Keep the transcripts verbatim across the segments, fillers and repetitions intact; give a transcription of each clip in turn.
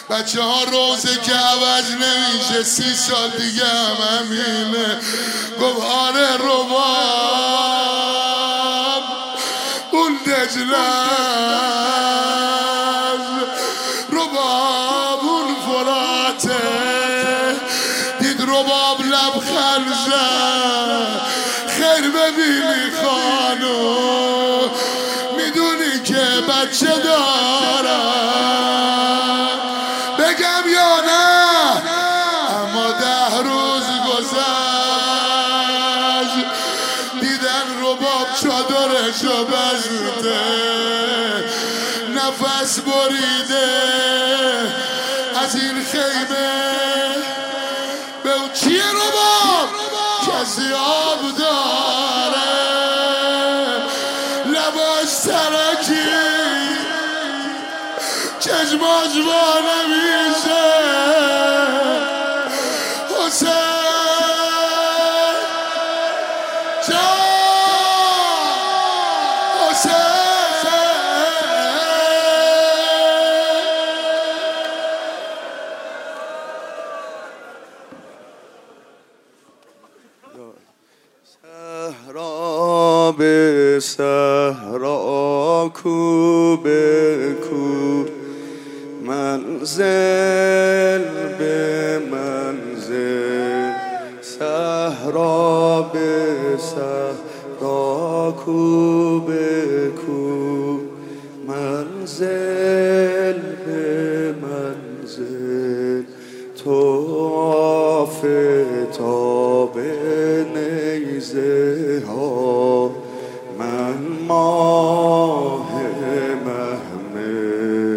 بچه ها روزه که عوض نمیشه، سی سال دیگه هم همینه. گفت آره رباب اون دجله، رباب اون فراته. دید رباب لبخند زد، خیر ببینی خانم، میدونی که بچه دارم، بگم یا نه؟ اما ده روز گذشت، دیدن رباب چادرشو بسته، نفس بریده از این خیمه. به اون چیه رباب؟ کسی آب داره، لباش سرکی، چشماش با نمیشه. حسین جان، حسین صحرا به صحرا، کو به کو، منزل به منزل. صحرا به صحرا، کو به کو، منزل به منزل. طواف تاب نیزه ها، من ماه محمل.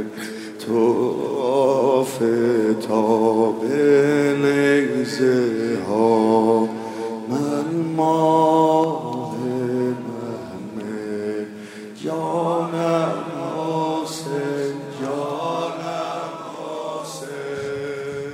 طواف تاب نیزه ها، من ماه محمل. جانم حسین، جانم حسین،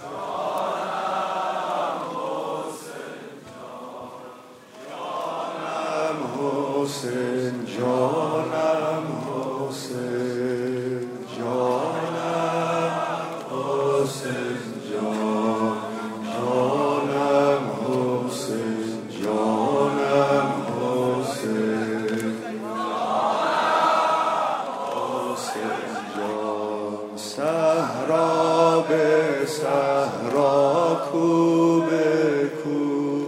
حسین جانم حسین، جانم حسین جان، جانم حسین، جانم حسین، حسین جان. صحرا به صحرا، کو به کو،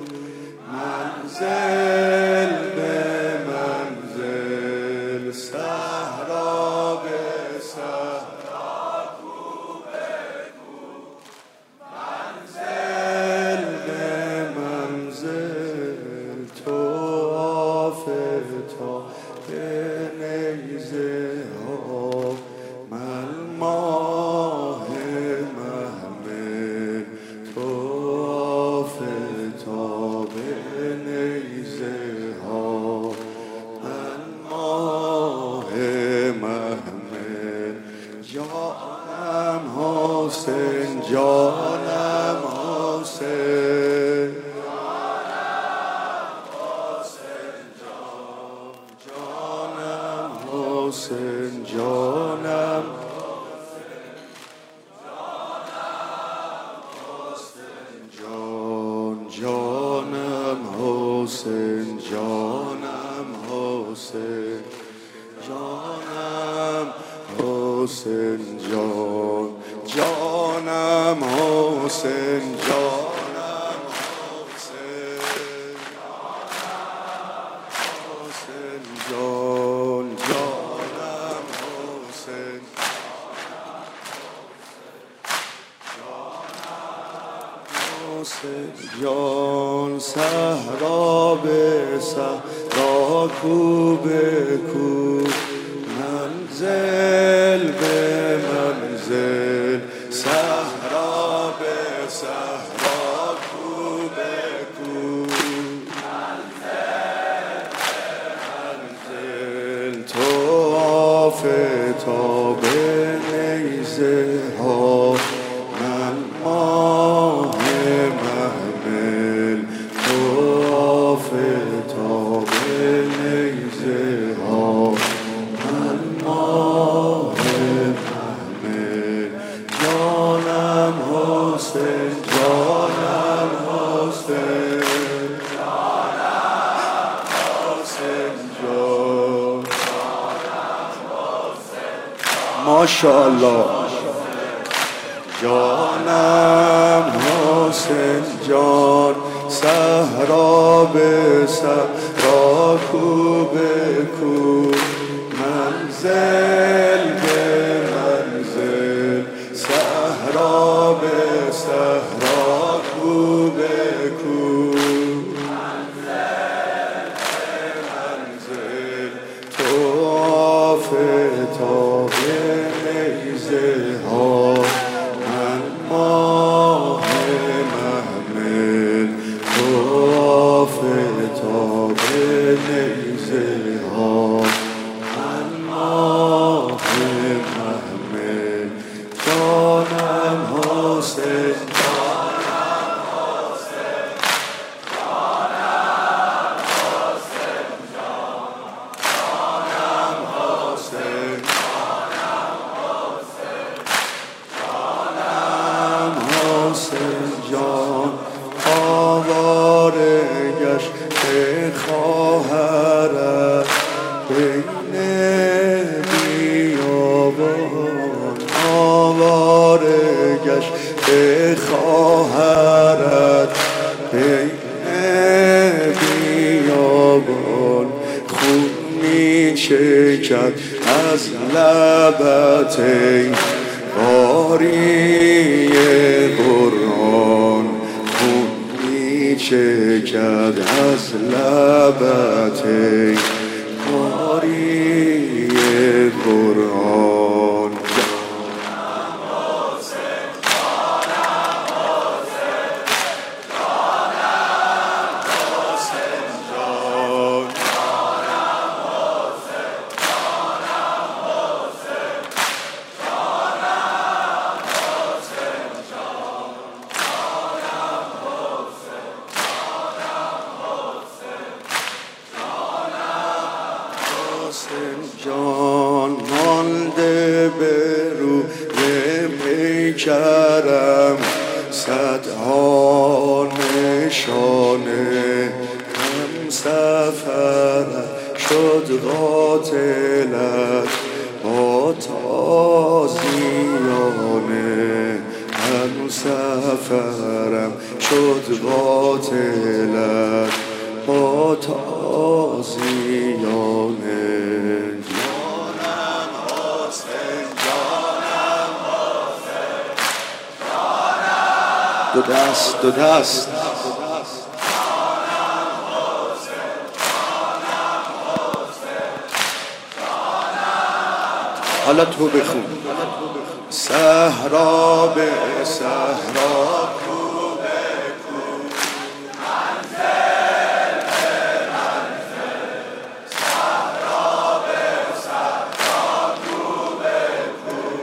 منزل به منزل. صحرا به صحرا، کو به کو، منزل به منزل. طواف تاب نیزه ها، من ماه محمل. طواف تاب نیزه ها، من ماه محمل. جانم حسین، جانم حسین، جانم حسین، جانم جان، جانم حسین، جانم حسین، جانم حسین جان، جانم حسین، جانم حسین، حسین جان، جانم حسین، حسین جان. صحرا به صحرا، کو به کو، منزل به منزل. صحرا به صحرا، کو به کو، منزل به منزل. طواف تاب نیزه ها، من ماه محمل. طواف تاب نیزه ها، من ماه محمل. ماشاءالله. جانم حسین جان صحرا به صحرا کو به کو منزل به منزل صحرا به صحرا کو به کو منزل به منزل طواف تاب نیزه ها من ماه محمل طواف تاب نیزه ها من ماه محمل جانم حسین جان آواره گشت خواهرت بین بیابان آواره گشت خواهرت بین بیابان خون می چکد از لبت ای قاری قرآن خون می چکد از لبت ای قاری قرآن جان مانده به روی پیکرم صدها نشانه هم سفرم شد قاتلت با تازیانه هم سفرم شد قاتلت با تازیانه دو دست دو دست حالا تو بخون صحرا به صحرا کو به کو منزل به منزل صحرا به صحرا کو به کو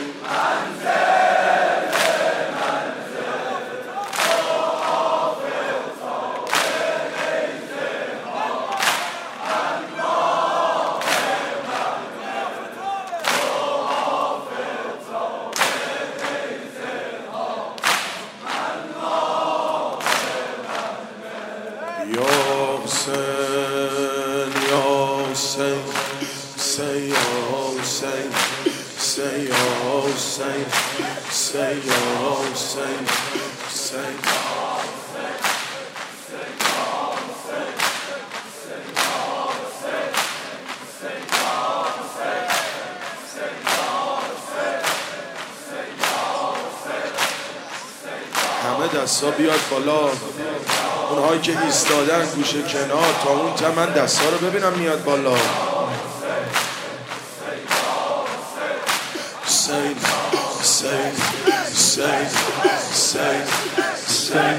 منزل به منزل طواف تاب نیزه ها من ماه محمل طواف تاب نیزه ها من ماه محمل یا حسین یا حسین say oh say say oh say say oh say say همه دستا بیاد بالا، اونهایی که ایستادن گوشه کنار تا اون تا من دستا رو ببینم میاد بالا. Say, say, say, say, say,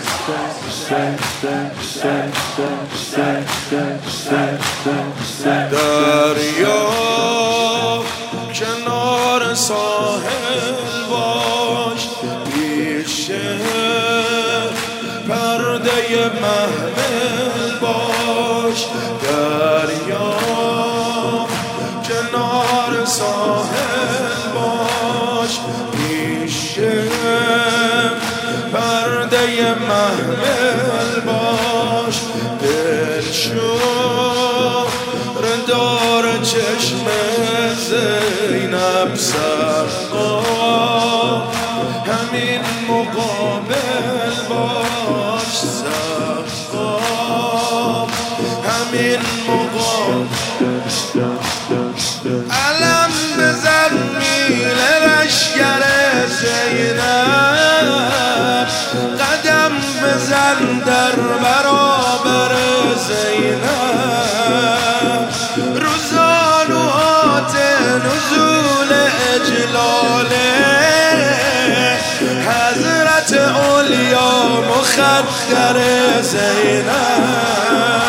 دریا کنار ساحل باش، پیش پرده محمل باش. دریا کنار ساحل باش، پیش پرده محمل باش. دلشور دار چشم زینب سقا همین مقابل باش سقا همین مقابل علم بزن میل لشگر زینب قدم بزن در برابر زینب روزانوات نزول اجلاله حضرت اولیا مخدر زینب